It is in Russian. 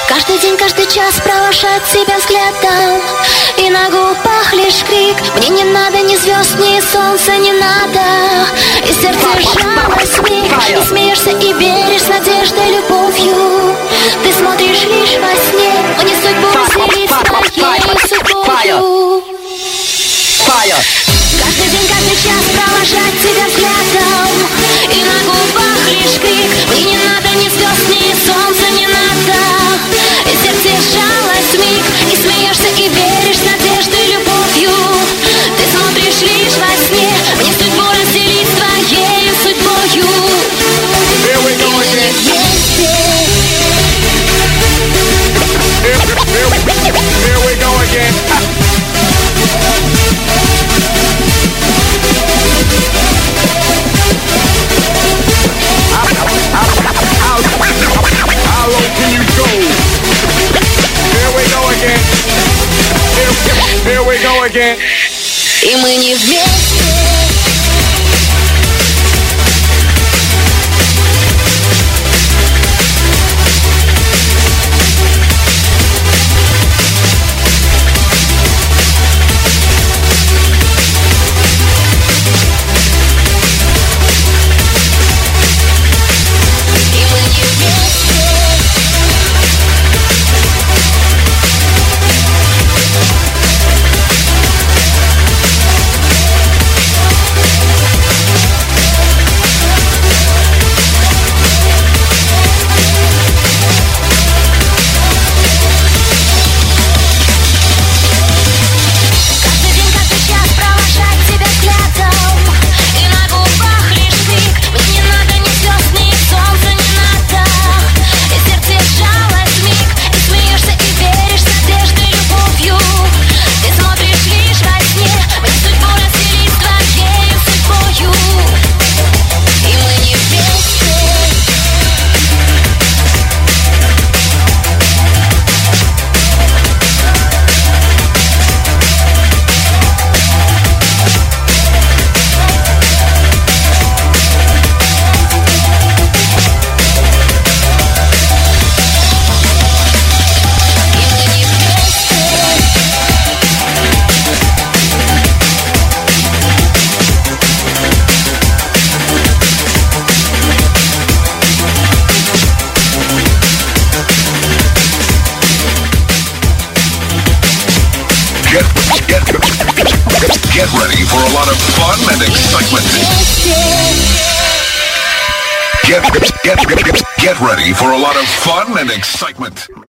Каждый день, каждый час провожать тебя взглядом, и на губах лишь крик. Мне не надо ни звезд, ни солнца, не надо. И сердце сжалось вмиг. И смеешься, и веришь с надеждой, любовью. Ты смотришь лишь во сне. Мне судьбу разделить с твоей судьбою. Каждый день, каждый час провожать тебя взглядом, и на губах лишь крик. Мне не надо ни звезд, ни солнца, не надо. И сердце сжалось вмиг. И смеешься, и веришь с надеждой, любовью. Ты смотришь лишь во сне. Мне судьбу разделить с твоей судьбою. И мы не вместе. Here we go again. How low can you go? Here we go again. Here we go again. И мы не вместе. Get ready for a lot of fun and excitement. Get ready for a lot of fun and excitement.